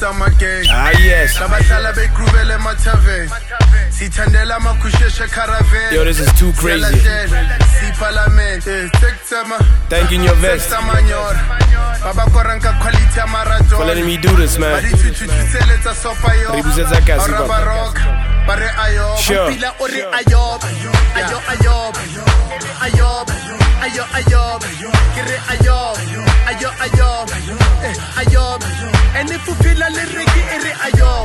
summer game. Yes. Yo, this is too crazy. Thanking your vest for letting me do this, man. Sure. And if you feel a little ayob.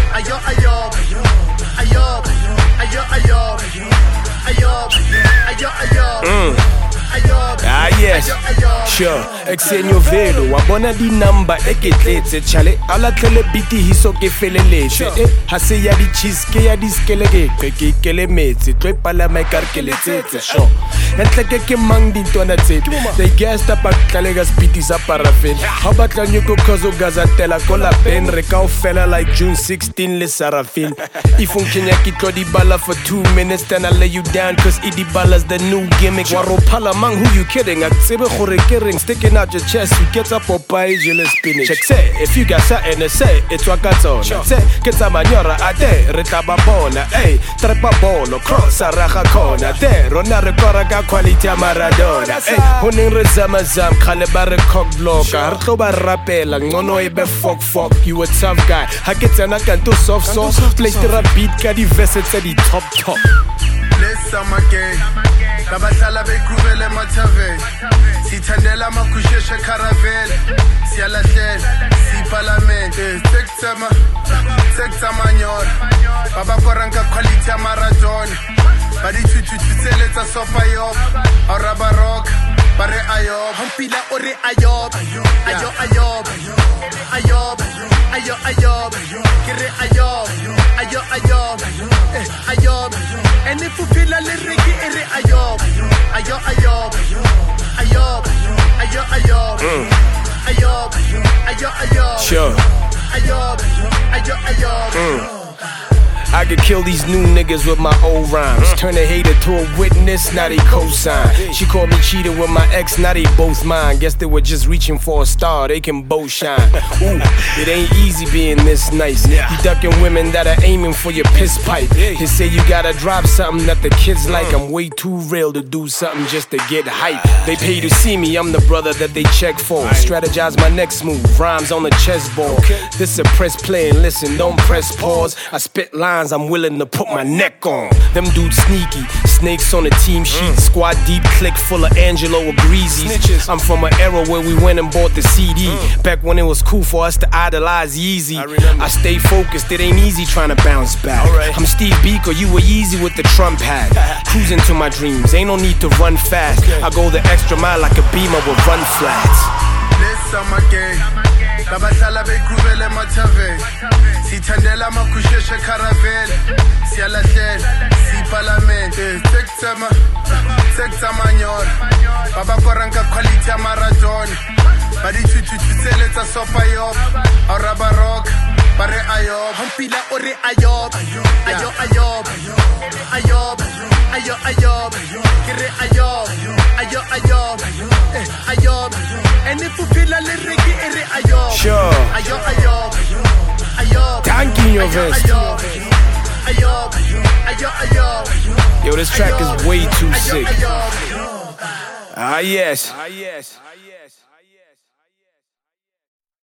Yes, sure. Exenyo velo, wabona di number eketletse chale. Ala tlele biti hiso ke feleletse. Hase ya di cheese ke ya di skeleke ke kele metse. Tlo pala mai karkeletsetse sure. Entleke ke mang di ntwana tsethu. They gassed up a tlalega spiti sa paraffin. How about nyoko kozo gazatela kola pen rekao fella like June 16 le Sarafin. If un Kenya ki di bala for 2 minutes then I lay you down cause idi bala's the new gimmick. Waro pala mang who you kidding? Aksebe gore kering sticking out your chest you get up Popeye jele spinach. Check say if you got something to say it's wakatsona. Say get some manyora ade retaba bona. Hey trepa bolo cross araga kona. De rona rekora ka quality ya Maradona. Hey honing re zamazam khale ba re cock blocker. Har tlo ba rapela ngono e be fuck you a tough guy. Ha ke tsena kanto soft play the beat ka di verse tse di top. Let's summer game. Labahlala begrubele mathave. Sithandela makusheshe caravel. Siyalahlela siparlament. Sekta manyor. Baba koranka quality ya Maradona. Badi tsutseletsa sopa yop. Araba rock. Bare ayob. Hampila ore ayob. Ayob. Kire ayob. And if you feel a little ayob. Sure. I could kill these new niggas with my old rhymes. Turn a hater to a witness, now they co-sign. She called me cheating with my ex, now they both mine. Guess they were just reaching for a star, they can both shine. Ooh, it ain't easy being this nice. You ducking women that are aiming for your piss pipe. They say you gotta drop something that the kids like. I'm way too real to do something just to get hype. They pay to see me, I'm the brother that they check for. Strategize my next move, rhymes on the chessboard. This a press play and listen, don't press pause. I spit lines I'm willing to put my neck on. Them dudes sneaky, snakes on the team sheet. Squad deep, click full of Angelo or Greasy. I'm from an era where we went and bought the CD. Back when it was cool for us to idolize Yeezy. I stay focused, it ain't easy trying to bounce back. I'm Steve Biko, you were Yeezy with the Trump hat. Cruising to my dreams, ain't no need to run fast. I go the extra mile like a beamer with run flats. Let's summer game. Labahlala begrubele mathave. Sithandela makusheshe caravel. Siyalahlela siparlament. Sekta manyor. Baba koranka quality ya Maradona. Badi tsutseletsa sopa yop. Araba rock. Bare ayob. Hampila ore ayob. Kire ayob. And if you feel a little ayob. Sure. Thanking your vest. Yo, this track is way too sick. Yes.